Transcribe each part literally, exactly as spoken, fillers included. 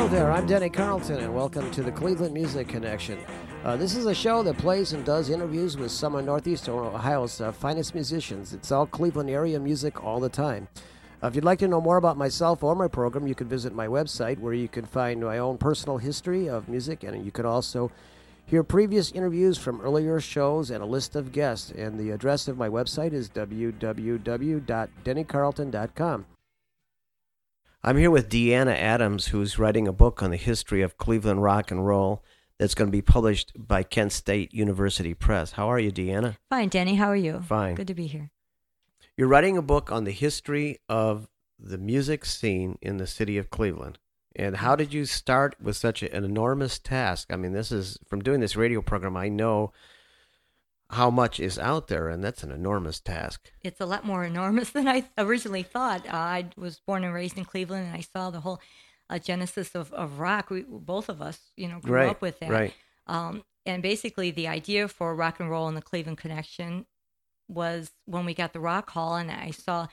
Hello there, I'm Denny Carlton, and welcome to the Cleveland Music Connection. Uh, this is a show that plays and does interviews with some of Northeastern Ohio's uh, finest musicians. It's all Cleveland area music all the time. Uh, if you'd like to know more about myself or my program, you can visit my website where you can find my own personal history of music, and you can also hear previous interviews from earlier shows and a list of guests. And the address of my website is w w w dot denny carlton dot com. I'm here with Deanna Adams, who's writing a book on the history of Cleveland rock and roll that's going to be published by Kent State University Press. How are you, Deanna? Fine, Denny. How are you? Fine. Good to be here. You're writing a book on the history of the music scene in the city of Cleveland. And how did you start with such an enormous task? I mean, this is, from doing this radio program, I know how much is out there, and that's an enormous task. It's a lot more enormous than I originally thought. Uh, I was born and raised in Cleveland, and I saw the whole uh, genesis of, of rock. We, both of us, you know, grew right, up with that. Right. Um, and basically, the idea for Rock and Roll and the Cleveland Connection was when we got the Rock Hall, and I saw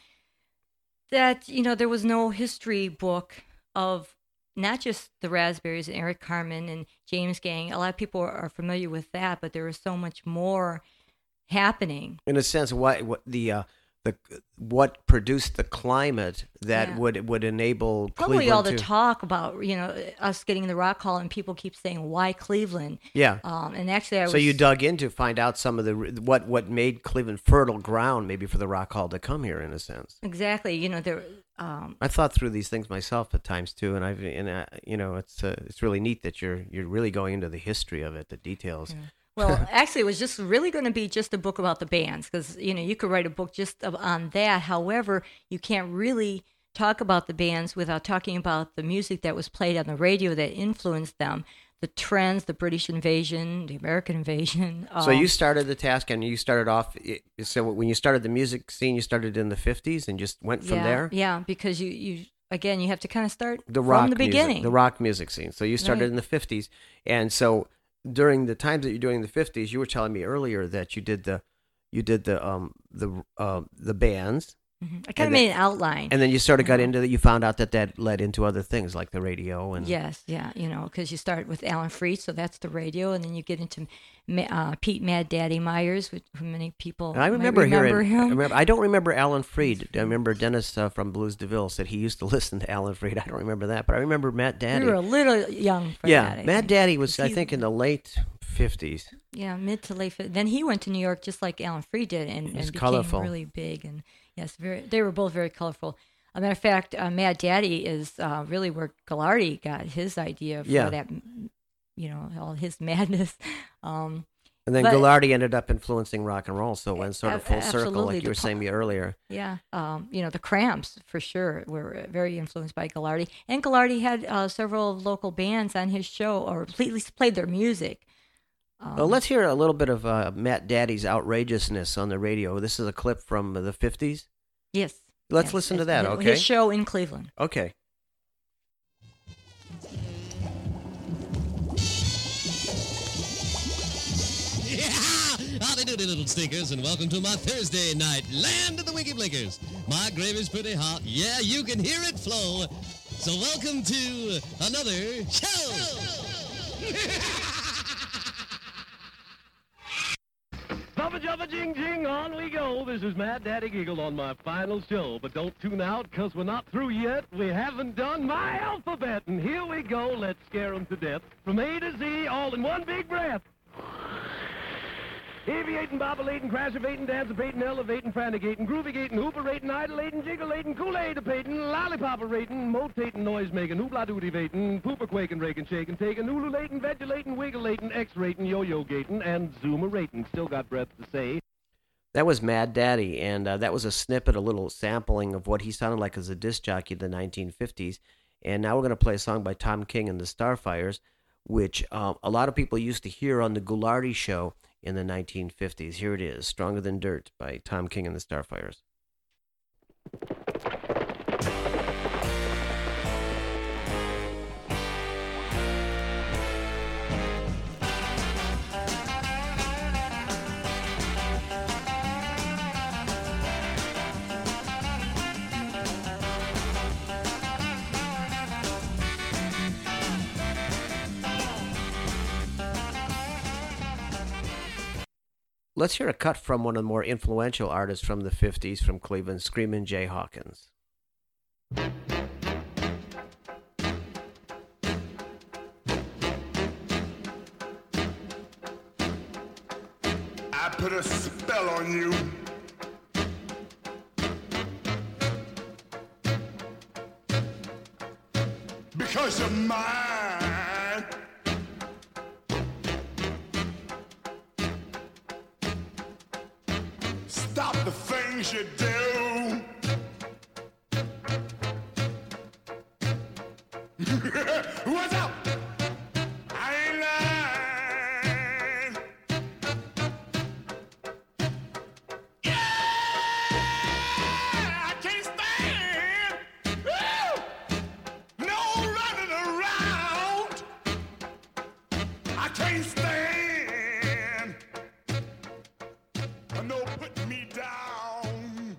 that, you know, there was no history book of not just the Raspberries and Eric Carmen and James Gang. A lot of people are familiar with that, but there was so much more happening. In a sense, what what the uh, the what produced the climate that Yeah. would would enable Probably Cleveland all the to, talk about, you know, us getting the Rock Hall, and people keep saying, why Cleveland? yeah. Um, and actually, I was... So you dug in to find out some of the what what made Cleveland fertile ground, maybe for the Rock Hall to come here, in a sense. Exactly. You know, there... Um, I thought through these things myself at times too, and I've and uh, you know it's uh, it's really neat that you're you're really going into the history of it, the details. yeah. Well, actually, it was just really going to be just a book about the bands, because, you know, you could write a book just of- on that. However, you can't really talk about the bands without talking about the music that was played on the radio that influenced them, the trends, the British invasion, the American invasion. So um, you started the task, and you started off. So when you started the music scene, you started in the fifties and just went from yeah, there. Yeah, because you, you again, you have to kind of start The from rock the beginning. music, the rock music scene. So you started Right. in the fifties, and so during the times that you're doing the fifties, you were telling me earlier that you did the you did the um the uh, the bands. Mhm. I kind And of made an outline. And then you sort of got Mhm. into that. You found out that that led into other things like the radio and Yes, yeah, you know, because you start with Alan Freed, so that's the radio, and then you get into Ma- uh, Pete Mad Daddy Myers, which who many people And I might remember remember hearing. him. I, remember, I don't remember Alan Freed. I remember Dennis uh, from Blues DeVille said he used to listen to Alan Freed. I don't remember that, but I remember Matt Daddy. We were a little young for yeah, that. I Matt think. Daddy was I He- think in the late fifties. Yeah, mid to late. fif- Then he went to New York just like Alan Freed did, and, He was and became colorful. really big. And yes, very. They were both very colorful. As a matter of fact, uh, Mad Daddy is uh, really where Gallardi got his idea for Yeah. that. You know, all his madness. Um, And then But- Gallardi ended up influencing rock and roll, so it went sort of A- full circle, absolutely. like you were The saying me earlier. Yeah, um, you know, the Cramps, for sure, were very influenced by Gallardi. And Gallardi had uh, several local bands on his show, or at least played their music. Um, Well, let's hear a little bit of uh, Matt Daddy's outrageousness on the radio. This is a clip from the fifties. Yes. Let's yes, listen to yes, that, his- okay? His show in Cleveland. Okay. Yeah! Howdy doody, little stinkers, and welcome to my Thursday night land of the Winky Blinkers. My gravy's pretty hot. Yeah, you can hear it flow. So welcome to another show. Bubba jubba jing jing, on we go. This is Mad Daddy Giggle on my final show. But don't tune out, because we're not through yet. We haven't done my alphabet. And here we go. Let's scare 'em to death. From A to Z, all in one big breath. Aviating, bobbulating, crashivating, dancipating, elevating, frantigating, groovigating, hooperating, idolating, jiggleating, Kool-Aid-apating, lollipop-rating, motating, noise-making, hoopla-doody-vating, pooper-quaking, raking, shaking, taking, ululating, vegulating, wiggleating, X-rating, yo-yo-gating, and zoomerating. Still got breath to say. That was Mad Daddy, and uh, that was a snippet, a little sampling of what he sounded like as a disc jockey in the nineteen fifties. And now we're going to play a song by Tom King and the Starfires, which um, a lot of people used to hear on the Gallardi show in the nineteen fifties. Here it is, Stronger Than Dirt by Tom King and the Starfires. Let's hear a cut from one of the more influential artists from the fifties from Cleveland, Screamin' Jay Hawkins. I put a spell on you. Because you're mine. Stop the things you do. What's up? I ain't lying. Yeah, I can't stand. Woo! No running around. I can't stand. No putting me down.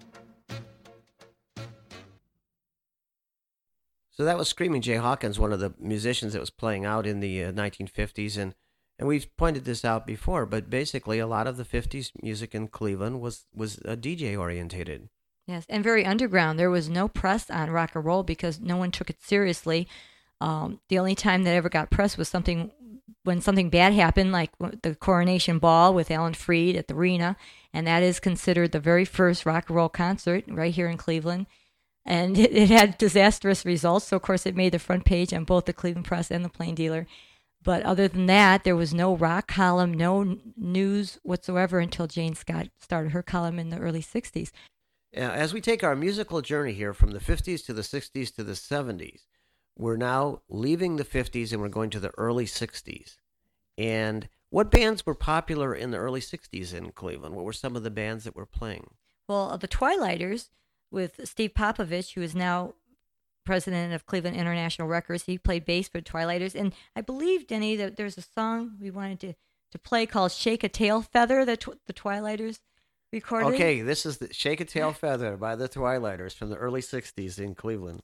So that was Screaming Jay Hawkins, one of the musicians that was playing out in the uh, nineteen fifties, and and we've pointed this out before, but basically a lot of the fifties music in Cleveland was was uh, D J orientated. Yes, and very underground. There was no press on rock and roll because no one took it seriously. Um, the only time that ever got press was something when something bad happened, like the Coronation Ball with Alan Freed at the Arena, and that is considered the very first rock and roll concert right here in Cleveland. And it, it had disastrous results, so of course it made the front page on both the Cleveland Press and the Plain Dealer. But other than that, there was no rock column, no n- news whatsoever until Jane Scott started her column in the early sixties. Uh, as we take our musical journey here from the fifties to the sixties to the seventies, we're now leaving the fifties and we're going to the early sixties. And what bands were popular in the early sixties in Cleveland? What were some of the bands that were playing? Well, the Twilighters with Steve Popovich, who is now president of Cleveland International Records. He played bass for Twilighters. And I believe, Denny, that there's a song we wanted to, to play called Shake a Tail Feather that tw- the Twilighters recorded. Okay, this is the Shake a Tail Feather by the Twilighters from the early sixties in Cleveland.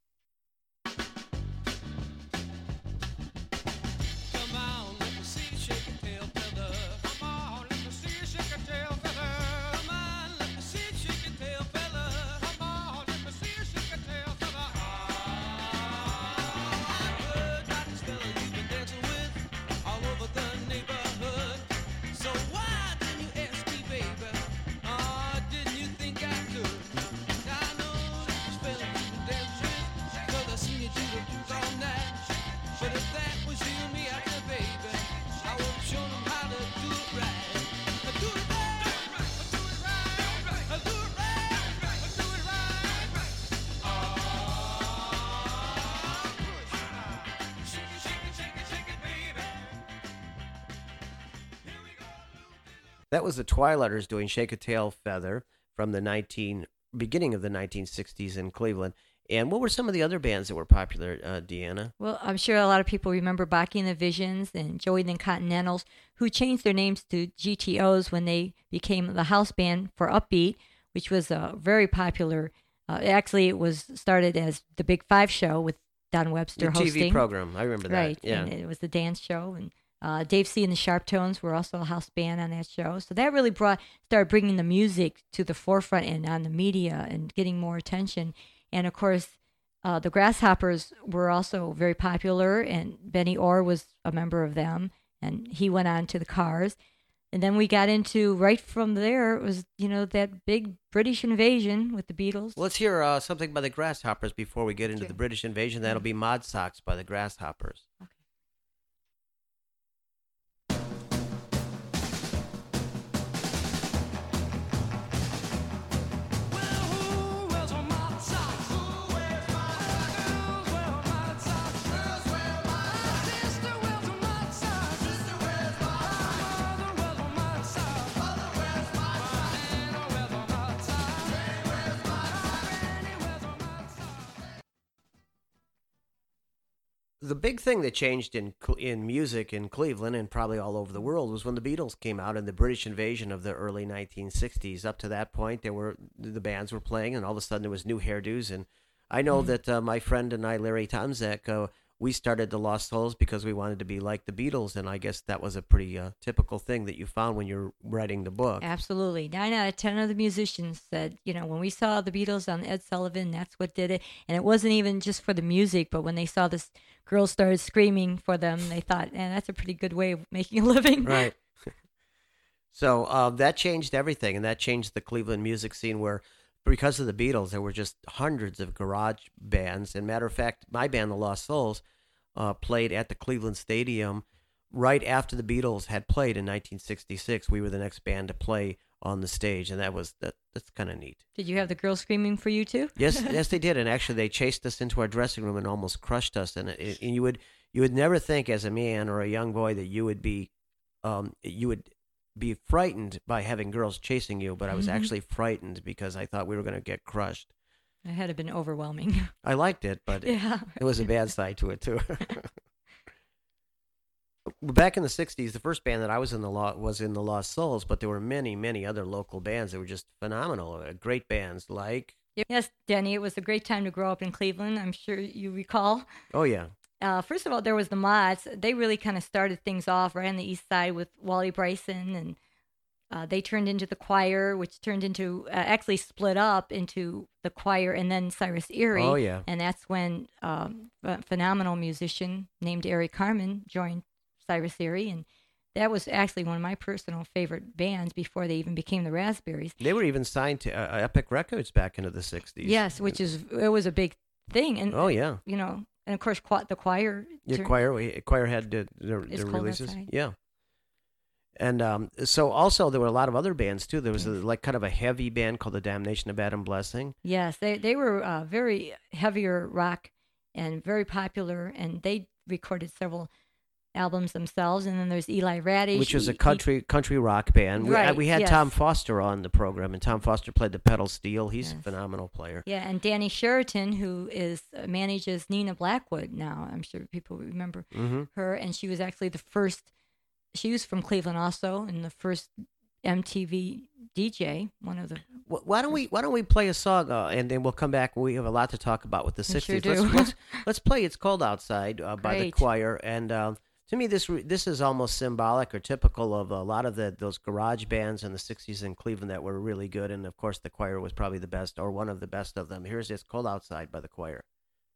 That was the Twilighters doing Shake a Tail Feather from the nineteen beginning of the nineteen sixties in Cleveland. And what were some of the other bands that were popular, uh, Deanna? Well, I'm sure a lot of people remember Baki and the Visions and Joey and the Continentals, who changed their names to G T Os when they became the house band for Upbeat, which was a very popular. Uh, actually, it was started as the Big Five show with Don Webster the hosting. T V program. I remember that. Right. Yeah. And it was the dance show, and uh, Dave C. and the Sharp Tones were also a house band on that show. So that really brought started bringing the music to the forefront and on the media and getting more attention. And of course, uh, the Grasshoppers were also very popular, and Benny Orr was a member of them, and he went on to the Cars. And then we got into, right from there, it was, you know, that big British invasion with the Beatles. Let's hear uh, something by the Grasshoppers before we get into Sure. the British invasion. That'll be Mod Socks by the Grasshoppers. Okay. The big thing that changed in Cle- in music in Cleveland and probably all over the world was when the Beatles came out and the British invasion of the early nineteen sixties. Up to that point, there were the bands were playing, and all of a sudden there was new hairdos. And I know Mm-hmm. that uh, my friend and I, Larry Tomzak, uh, we started the Lost Souls because we wanted to be like the Beatles, and I guess that was a pretty uh, typical thing that you found when you're writing the book. Absolutely. Nine out of ten of the musicians said, you know, when we saw the Beatles on Ed Sullivan, that's what did it. And it wasn't even just for the music, but when they saw this girl started screaming for them, they thought, man, that's a pretty good way of making a living. Right. So uh, that changed everything, and that changed the Cleveland music scene where, because of the Beatles, there were just hundreds of garage bands. And matter of fact, my band, the Lost Souls, uh, played at the Cleveland Stadium right after the Beatles had played in nineteen sixty-six. We were the next band to play on the stage, and that was that. That's kind of neat. Did you have the girls screaming for you too? Yes, yes, they did. And actually, they chased us into our dressing room and almost crushed us. And, it, and you would you would never think, as a man or a young boy, that you would be um, you would. be frightened by having girls chasing you, but I was Mm-hmm. actually frightened because I thought we were going to get crushed. It had to been overwhelming. I liked it, but Yeah. it, it was a bad side to it too. Back in the sixties, the first band that I was in the law was in the Lost Souls, but there were many, many other local bands that were just phenomenal. Uh, great bands like, Yes, Denny, it was a great time to grow up in Cleveland. I'm sure you recall. oh yeah, Uh, first of all, there was the Mods. They really kind of started things off right on the east side with Wally Bryson, and uh, they turned into the Choir, which turned into uh, actually split up into the Choir and then Cyrus Erie. Oh, yeah. And that's when um, a phenomenal musician named Eric Carmen joined Cyrus Erie, and that was actually one of my personal favorite bands before they even became the Raspberries. they were even signed to uh, Epic Records back into the sixties. Yes, which is it was a big thing, and Oh yeah, you know. And of course, Qu- the Choir. yeah. turned- Choir, we- Choir had the, the, It's the Cold releases. Outside. Yeah. And um, so also there were a lot of other bands too. There was a, like kind of a heavy band called the Damnation of Adam Blessing. Yes, they they were uh, very heavier rock and very popular, and they recorded several albums themselves. And then there's Eli Radish, Which was a E- country country rock band. We, uh, Right, we had yes. Tom Foster on the program, and Tom Foster played the pedal steel. He's a Yes. phenomenal player. E- yeah, and Danny Sheraton, who is uh, manages Nina Blackwood now. I'm sure people remember Mm-hmm. her, and she was actually the first. She was from Cleveland also, and the first M T V D J. One of the Why don't we Why don't we play a song, uh, and then we'll come back. We have a lot to talk about with the We sure sixties. do. Let's, let's let's play "It's Cold Outside" uh, by the Great. Choir, and uh, to me, this re- this is almost symbolic or typical of a lot of the those garage bands in the sixties in Cleveland that were really good. And of course, the Choir was probably the best, or one of the best of them. Here's "It's Cold Outside" by the Choir.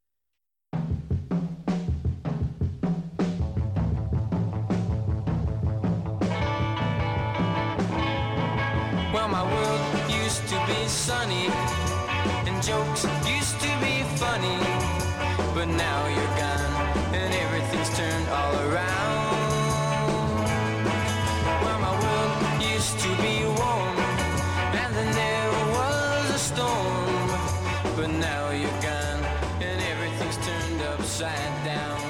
Well, my world used to be sunny, and jokes used to be funny, but now you're gone, and everything's turned all around. Well, my world used to be warm, and there never was a storm, but now you're gone, and everything's turned upside down.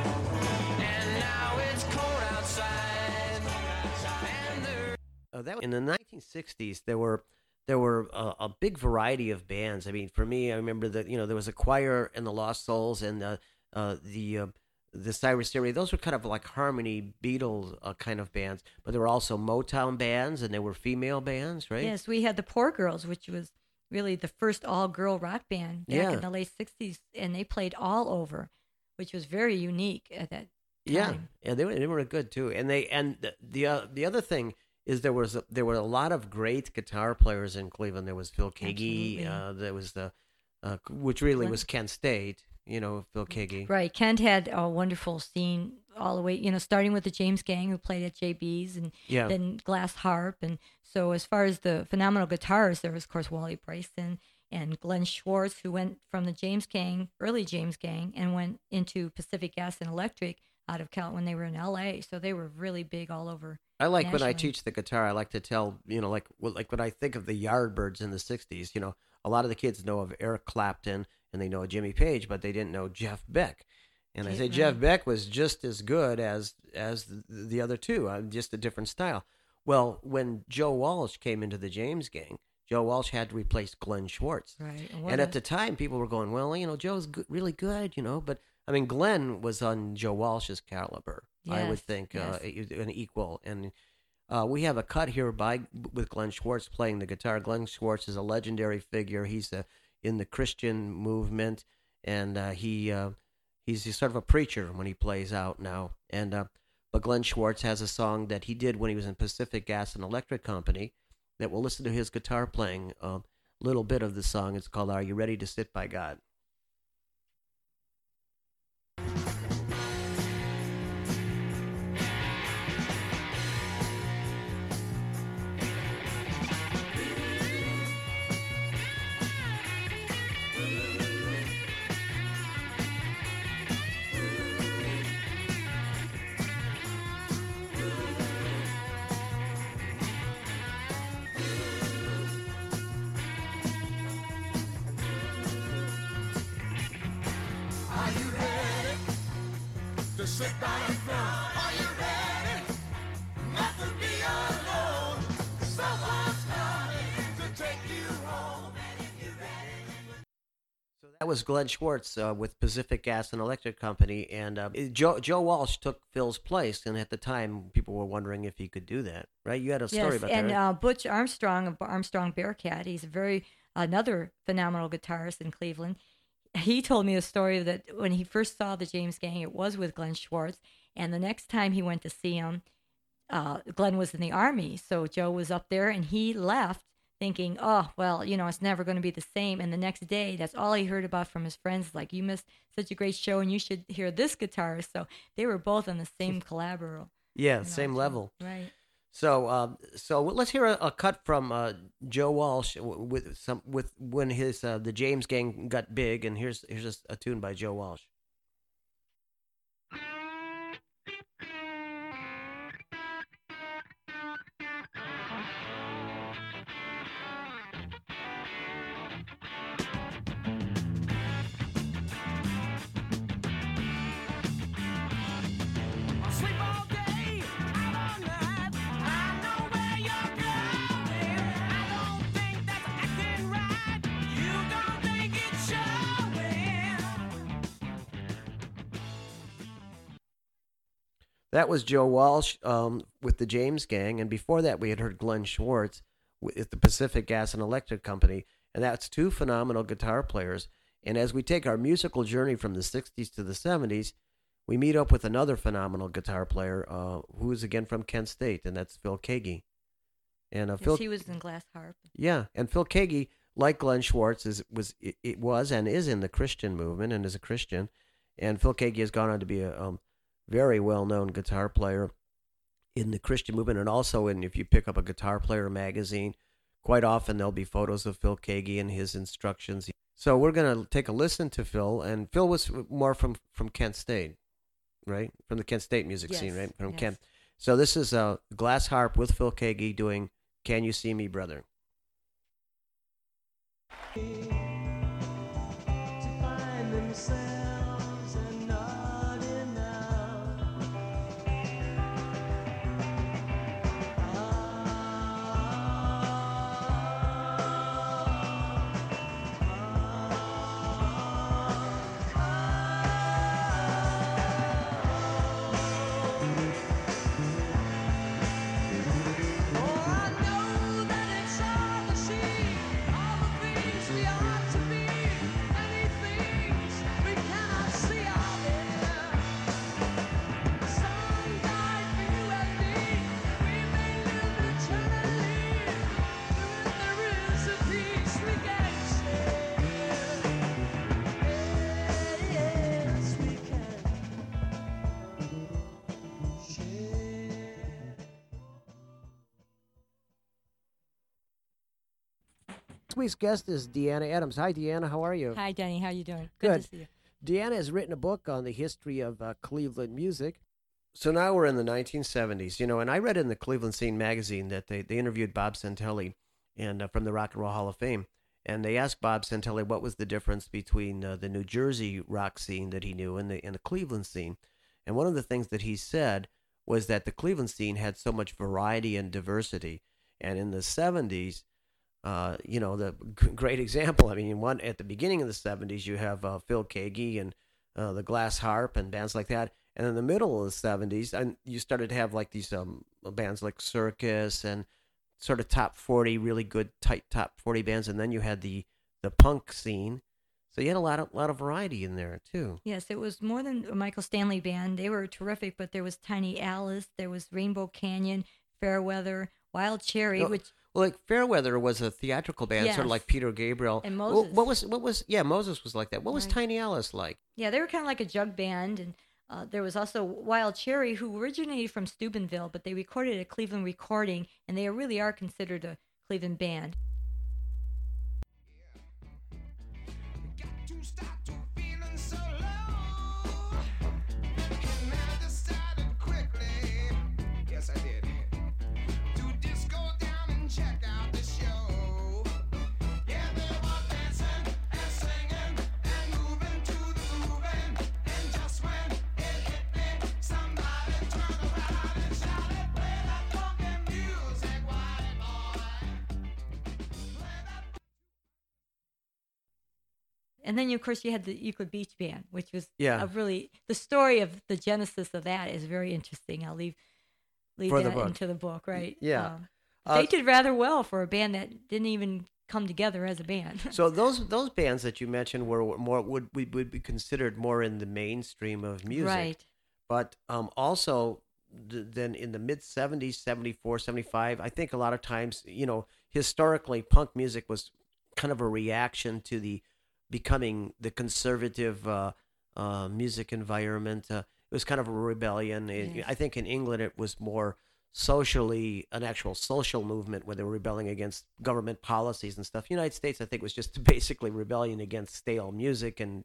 And now it's cold outside, and the Uh, that in the nineteen sixties, there were there were a, a big variety of bands. I mean, for me, I remember that you know there was a Choir and the Lost Souls and the uh, the uh, the Cyrus Erie. Those were kind of like harmony Beatles uh, kind of bands, but there were also Motown bands and there were female bands, right? yes, we had the Poor Girls, which was really the first all-girl rock band back Yeah. in the late sixties, and they played all over, which was very unique at that Yeah, time. yeah, they were they were good too. And they and the the, uh, the other thing is there was a, there were a lot of great guitar players in Cleveland. There was Phil Kagi, Absolutely. uh, there was the uh, which really Clint- was Kent State. You know, Phil Kagi. Right. Kent had a wonderful scene all the way, you know, starting with the James Gang, who played at J B's, and Yeah. then Glass Harp. And so as far as the phenomenal guitarists, there was, of course, Wally Bryson and Glenn Schwartz, who went from the James Gang, early James Gang, and went into Pacific Gas and Electric out of Cal when they were in L A. So they were really big all over. I like when I nationally. teach the guitar. I like to tell you know, like well, like when I think of the Yardbirds in the sixties. You know, a lot of the kids know of Eric Clapton and they know Jimmy Page, but they didn't know Jeff Beck. And I Okay, say right. Jeff Beck was just as good as as the, the other two, uh, just a different style. Well, when Joe Walsh came into the James Gang, Joe Walsh had to replace Glenn Schwartz. Right. And at the time, people were going, well, you know, Joe's good, really good, you know, but I mean, Glenn was on Joe Walsh's caliber, I would Yes, think, uh, yes. an equal. And uh, we have a cut here by with Glenn Schwartz playing the guitar. Glenn Schwartz is a legendary figure. He's uh in the Christian movement, and uh, he uh, He's, he's sort of a preacher when he plays out now. And uh, but Glenn Schwartz has a song that he did when he was in Pacific Gas and Electric Company that we'll listen to his guitar playing a little bit of the song. It's called Are You Ready to Sit by God? Sit down and run. Are you ready? Nothing be alone. Someone's coming to take you home. And if you're ready. So that was Glenn Schwartz uh, with Pacific Gas and Electric Company, and uh, Joe Joe Walsh took Phil's place. And at the time, people were wondering if he could do that. Right? You had a story yes, about and that. Right? uh, Butch Armstrong of Armstrong Bearcat. He's a very another phenomenal guitarist in Cleveland. He told me a story that when he first saw the James Gang, it was with Glenn Schwartz. And the next time he went to see him, uh, Glenn was in the Army. So Joe was up there and he left thinking, oh, well, you know, it's never going to be the same. And the next day, that's all he heard about from his friends. Like, you missed such a great show and you should hear this guitarist. So they were both on the same collaborator. Yeah, you know, same level. Right. So, uh, so let's hear a, a cut from uh, Joe Walsh with some with when his uh, the James Gang got big, and here's here's just a tune by Joe Walsh. That was Joe Walsh um, with the James Gang, and before that we had heard Glenn Schwartz with the Pacific Gas and Electric Company, and that's two phenomenal guitar players. And as we take our musical journey from the sixties to the seventies, we meet up with another phenomenal guitar player uh, who is again from Kent State, and that's Phil Keaggy. And uh, Yes, Phil, he was in Glass Harp. yeah, and Phil Keaggy, like Glenn Schwartz, is was it, it was and is in the Christian movement and is a Christian, and Phil Keaggy has gone on to be a um, very well-known guitar player in the Christian movement, and also in, if you pick up a Guitar Player magazine, quite often there'll be photos of Phil Keaggy and his instructions. So we're going to take a listen to Phil, and Phil was more from, from Kent State, right? From the Kent State music Yes, scene, right? From yes. Kent. So this is a Glass Harp with Phil Keaggy doing Can You See Me, Brother? To find themselves and not enough. Oh, I know that it's hard to see all the things we ought to be, many things we cannot see out there. Some died for you and me, we may live eternally, but there is a peace we can share. Yes, we can share. This week's guest is Deanna Adams. Hi, Deanna. How are you? Hi, Denny. How you doing? Good. to see you. Deanna has written a book on the history of uh, Cleveland music. So now we're in the nineteen seventies, you know, and I read in the Cleveland Scene magazine that they, they interviewed Bob Santelli and uh, from the Rock and Roll Hall of Fame. And they asked Bob Santelli what was the difference between uh, the New Jersey rock scene that he knew and the, and the Cleveland scene. And one of the things that he said was that the Cleveland scene had so much variety and diversity. And in the seventies, uh, you know, the g- great example, I mean, one at the beginning of the seventies, you have uh, Phil Keaggy and uh, the Glass Harp and bands like that. And in the middle of the seventies, and you started to have like these um, bands like Circus and sort of top forty, really good, tight top forty bands. And then you had the, the punk scene. So you had a lot of lot of variety in there too. Yes, it was more than a Michael Stanley band. They were terrific, but there was Tiny Alice, there was Rainbow Canyon, Fairweather, Wild Cherry, No, which well, like Fairweather was a theatrical band, sort Yes. of like Peter Gabriel. And Wh- Moses. What was what was yeah Moses was like that. What was Right. Tiny Alice like? yeah, they were kind of like a jug band, and uh, there was also Wild Cherry, who originated from Steubenville, but they recorded at Cleveland Recording, and they really are considered a Cleveland band. Got to stop to feeling so low. And I decided quickly, yes I did, to just go down and check out the show. Yeah, they were dancing and singing and moving to the grooving. And just when it hit me, somebody turned around and shouted, play that funky music, white boy. Play that. And then, of course, you had the Euclid Beach Band, which was Yeah. a really the story of the genesis of that is very interesting. I'll leave leave For the that book. into the book, right? Yeah. Um, Uh, they did rather well for a band that didn't even come together as a band. So those those bands that you mentioned were more would would, would be considered more in the mainstream of music. Right. But um, also th- then in the mid seventies, seventy-four, seventy-five, I think a lot of times, you know, historically punk music was kind of a reaction to the becoming the conservative uh, uh, music environment. Uh, it was kind of a rebellion. It- Yes. I think in England it was more socially an actual social movement where they were rebelling against government policies and stuff. United States, I think, was just basically rebellion against stale music and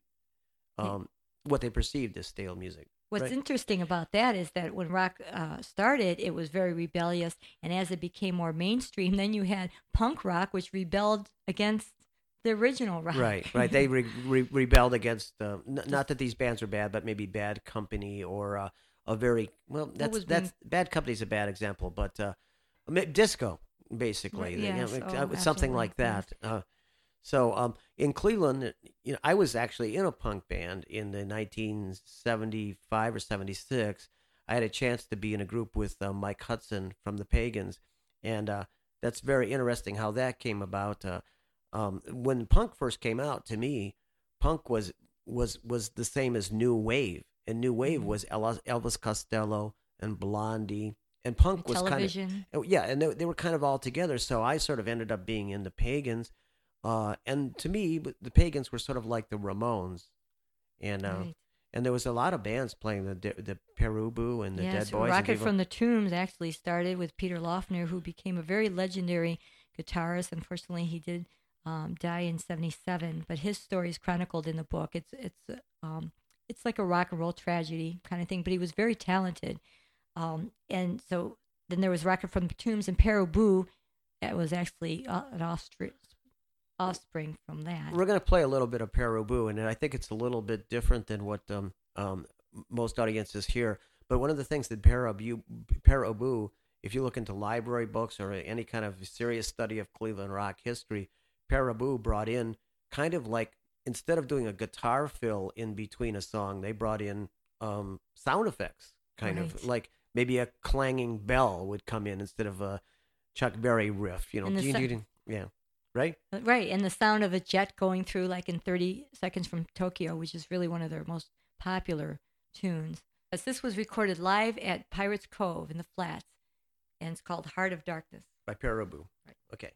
um, what they perceived as stale music. What's Right. interesting about that is that when rock uh, started, it was very rebellious, and as it became more mainstream, then you had punk rock, which rebelled against the original rock. Right, right. They re- re- rebelled against uh, n- not that these bands are bad, but maybe Bad Company or uh, a very well. That's was that's Bad Company's a bad example, but uh, ma- disco basically, Right, They- you know, yes, it- oh, uh, something absolutely, like that. Uh, so um, in Cleveland, you know, I was actually in a punk band in the nineteen seventy-five or seventy-six. I had a chance to be in a group with uh, Mike Hudson from the Pagans, and uh, that's very interesting how that came about. Uh, um, when punk first came out, to me, punk was was was the same as new wave, and new wave Mhm. was Ella- Elvis Costello and Blondie, and punk was Television. kind of yeah, and they, they were kind of all together. So I sort of ended up being in the Pagans, uh, and to me, the Pagans were sort of like the Ramones, and uh, Right. and there was a lot of bands playing the De- the Perubu and the Yes, Dead Boys. and Rocket people- from the Tombs actually started with Peter Lofner, who became a very legendary guitarist. Unfortunately, he did um, die in seventy-seven, but his story is chronicled in the book. It's it's uh, um, it's like a rock and roll tragedy kind of thing, but he was very talented. Um, and so then there was Rocket from the Tombs and Perubu. That was actually uh, an offspring offspring from that. We're going to play a little bit of Perubu, and I think it's a little bit different than what um, um, most audiences hear. But one of the things that Perubu, Perubu, if you look into library books or any kind of serious study of Cleveland rock history, Perubu brought in kind of like, instead of doing a guitar fill in between a song, they brought in um, sound effects, kind of Right. like maybe a clanging bell would come in instead of a Chuck Berry riff, you know. And the ding, sou- ding, ding. Yeah, right? Uh, Right, and the sound of a jet going through like in thirty seconds from Tokyo, which is really one of their most popular tunes. As this was recorded live at Pirates Cove in the Flats, and it's called Heart of Darkness. By Perubu. Right. Okay.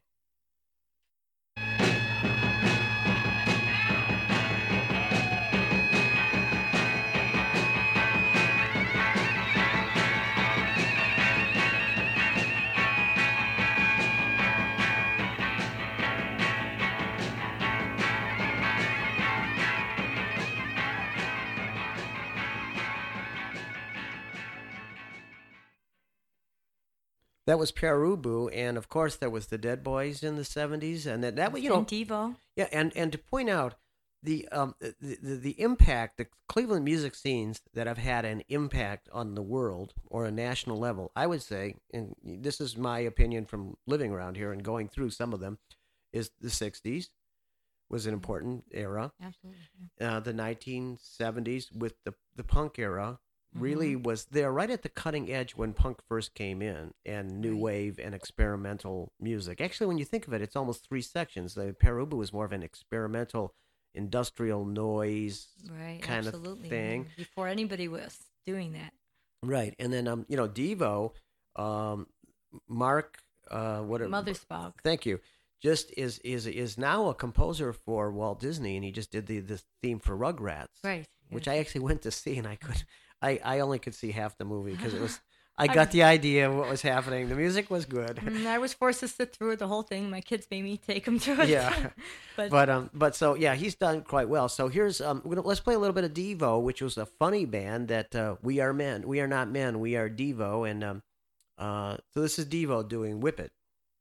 That was Perubu, and of course there was the Dead Boys in the seventies, and that that was, you know, And Devo. yeah, and and to point out the um the, the the impact, the Cleveland music scenes that have had an impact on the world or a national level, I would say, and this is my opinion from living around here and going through some of them, is the sixties was an important era. Absolutely. Uh, the nineteen seventies with the the punk era really was there right at the cutting edge when punk first came in, and new Right. wave and experimental music. Actually, when you think of it, it's almost three sections. The Perubu was more of an experimental industrial noise Right. kind Absolutely. of thing. Before anybody was doing that. Right. And then, um, you know, Devo, um, Mark, uh, what? Mother Spock. Thank you. Just is is is now a composer for Walt Disney, and he just did the the theme for Rugrats, Right. which yes. I actually went to see, and I could, I, I only could see half the movie because it was, I got the idea of what was happening. The music was good. Mm, I was forced to sit through the whole thing. My kids made me take them through it. Yeah. but, But um, but so yeah, he's done quite well. So here's um, we're gonna, let's play a little bit of Devo, which was a funny band that uh, we are men, we are not men, we are Devo, and um, uh, so this is Devo doing "Whip It."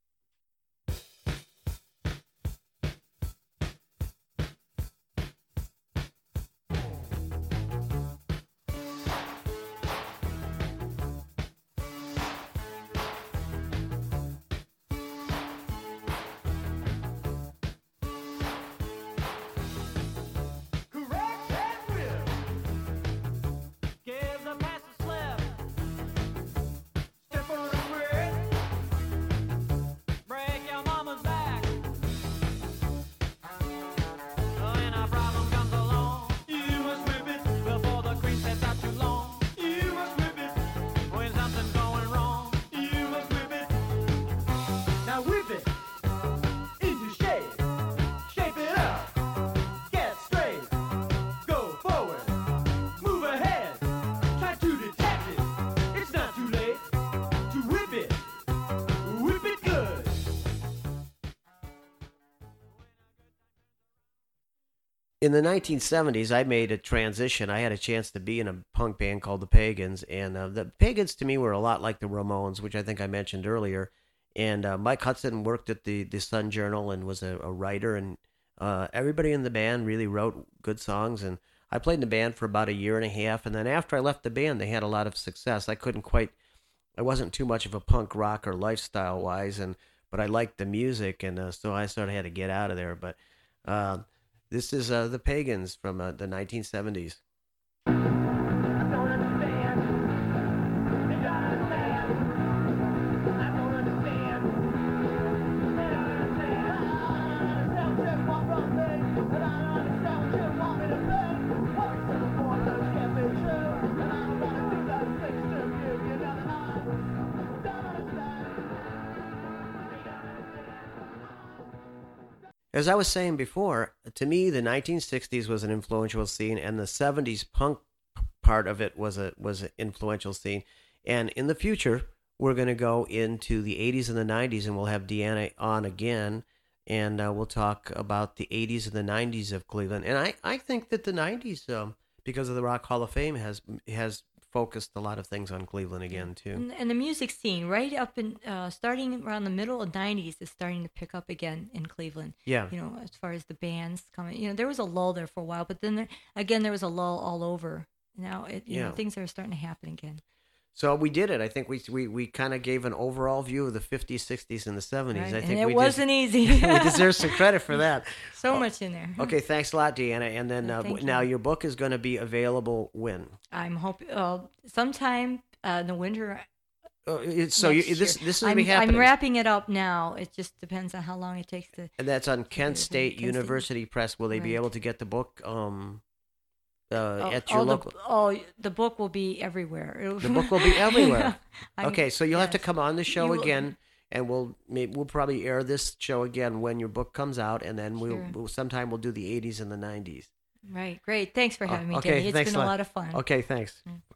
Correct that whip. Give the pass a slip. Step on the grid. Break your mama's back. When a problem comes along, you must whip it before the cream sets out too long. You must whip it when something's going wrong. You must whip it. Now whip it into shape. Shape it up. Get straight. Go forward. Move ahead. Try to detect it. It's not too late to whip it. Whip it good. In the nineteen seventies, I made a transition. I had a chance to be in a punk band called the Pagans, and uh, the Pagans to me were a lot like the Ramones, which I think I mentioned earlier. And uh, Mike Hudson worked at the, the Sun Journal and was a, a writer, and uh, everybody in the band really wrote good songs. And I played in the band for about a year and a half, and then after I left the band, they had a lot of success. I couldn't quite, I wasn't too much of a punk rocker lifestyle wise, and but I liked the music, and uh, so I sort of had to get out of there. But uh, this is uh, the Pagans from uh, the nineteen seventies. I don't understand. You don't understand. I don't understand. They don't understand. I don't understand what wrong thing. And I don't understand what you want me to think. What's the point that can't be true? And I don't wanna do those things to you. You never know. Don't understand. You don't understand. As I was saying before, to me, the nineteen sixties was an influential scene, and the seventies punk p- part of it was a was an influential scene. And in the future, we're going to go into the eighties and the nineties, and we'll have Deanna on again, and uh, we'll talk about the eighties and the nineties of Cleveland. And I, I think that the nineties, um, because of the Rock Hall of Fame, has has focused a lot of things on Cleveland again too. And, and the music scene, right up in, uh, starting around the middle of the nineties, is starting to pick up again in Cleveland. Yeah. You know, as far as the bands coming, you know, there was a lull there for a while, but then there, again, there was a lull all over. Now, it, you Yeah. know, things are starting to happen again. So we did it. I think we we, we kind of gave an overall view of the fifties, sixties, and the seventies. Right? I And think it we wasn't des- easy. we deserve some credit for that. So much in there. Okay, thanks a lot, Deanna. And then Yeah, uh, thank now you. your book is going to be available when? I'm hoping uh, sometime uh, in the winter. Uh, it- so you, next this year. this is going I'm, to be happening. I'm wrapping it up now. It just depends on how long it takes to. and that's on Kent Kent State State. University Press. Will they be Right. able to get the book um, uh, Oh, at your oh, local? The, oh, the book will be everywhere. It'll- The book will be everywhere. I'm- Okay, so you'll have to yes. come on the show You will- again, and we'll maybe, we'll probably air this show again when your book comes out, and then we'll, Sure. we'll sometime we'll do the eighties and the nineties. Right, great. Thanks for having me, okay, Denny. It's thanks been a a lot. lot of fun. Okay, thanks. Mm.